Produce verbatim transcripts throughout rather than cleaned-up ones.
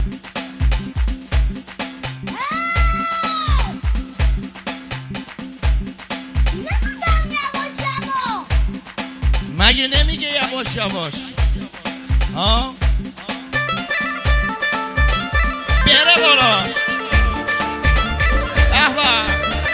مگه نمیگه یواش یواش؟ ها بره بالا. احوا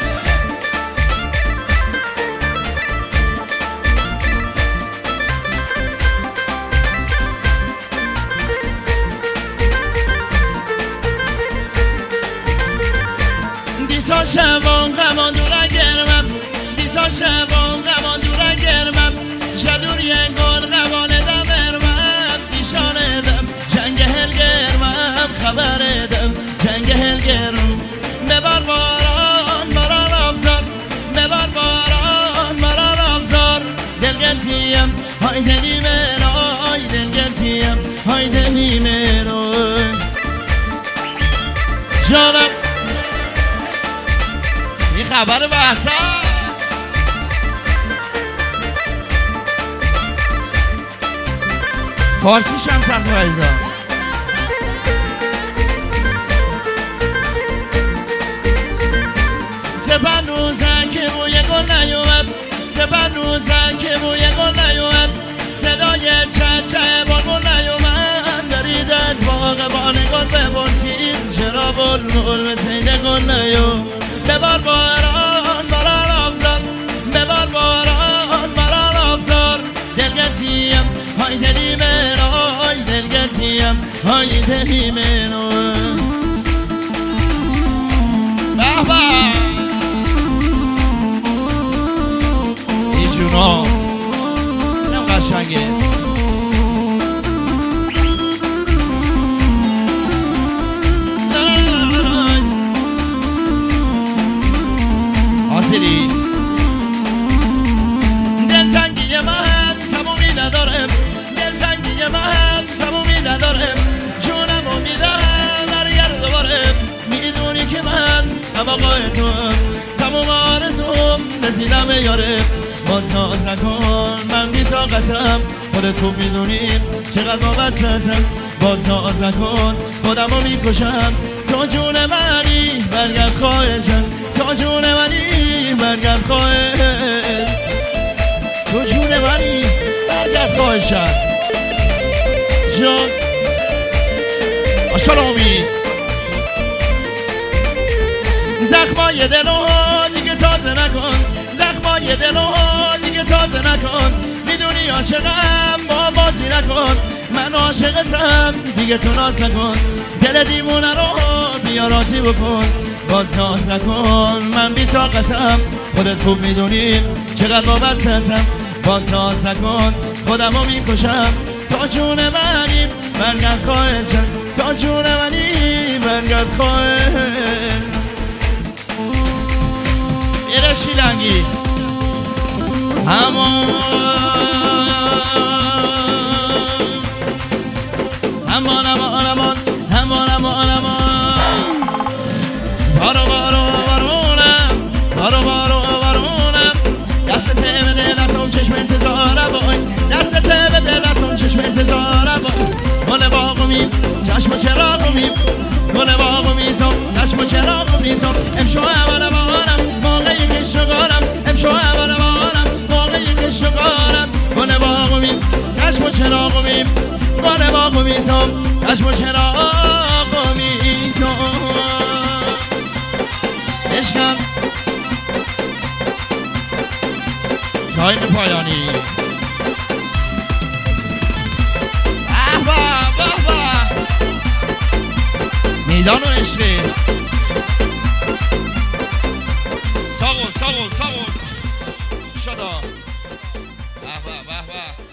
دیسا شبان غمان دورن گرمم، دیسا شبان غمان دورن گرمم، جدور ینگان غوانه دم ارمم، دیشان ادم جنگ هل گرمم، خبر ادم جنگ هل گرم. ببار باران باران ابزار، ببار باران باران ابزار، دلگتیم های دلی من آی، دلگتیم های دلی من آی. جانم این خبر بحثا فارسیش هم تقوی ایزا. سپن روزن که بوی گل نیومد، سپن روزن که بوی گل نیومد، صدای چچه بلبل نیومد، دارید از باغ بانگل ببرسید، چرا بلبل به سید گل نیومد. ببار باران باران ابزار، ببار باران باران ابزار، دلگتیم های دلی من آی، دلگتیم های دلی من آی. به به ای جونا اینم قشنگه. آسیری دلتنگی من تمومی ندارم، دلتنگی من تمومی ندارم، جونمو میدم برگر دوباره، میدونی که من هم آقای تو تموم آرزوم رسیدم یاره. باز ناز نکن من بی طاقتم، خودتو میدونی چقدر وابستم. باز ناز نکن خودمو میکشم، تو جون منی برگرد خواهشم، تو جون منی برگرد خواهش، تو جون منی برگرد خواهشم. جان آشال امید زخمای دلو دیگه تازه نکن، زخمای دلو دیگه تازه نکن، میدونی عاشقم با بازی نکن، من عاشقتم دیگه تو ناز نکن، دل دیوونه رو بیا راضی بکن. باز ناز نکن من بی طاقتم، خودت خوب میدونی چقدر وابستم. باز ناز نکن خودمو میکشم، تا جون منی برگرد خواهشم، تا جون منی برگرد خواهش. ایره شیلنگی امان امان امان امان امان امان امان بارو بارو بارونم بارو بارو بارونم، دست بده دستم چشم انتظارم بای، دست بده دستم چشم انتظارم بای. گل باغمی چشم و چراغمی، گل باغمی تو چشم و چراغمی تو، امشو اول بارم موقعی که شگارم، امشو اول بارم موقعی که شگارم. گل باغمی چشم و چراغمی، گل باغمی تو چشم و چراغمی تو. عشقم تایم پایانی. به به به میدان و عشقی ساغل ساغل ساغل شدا. به به به به